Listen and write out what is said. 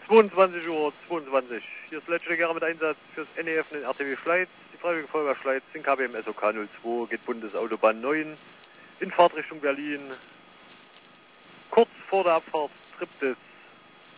22 Uhr 22. Hier ist Letzte mit Einsatz fürs NEF in den RTW Schleiz. Die Freiwillige Feuerwehr Schleiz in KBM SOK 02 geht Bundesautobahn 9 in Fahrtrichtung Berlin. Kurz vor der Abfahrt trippt es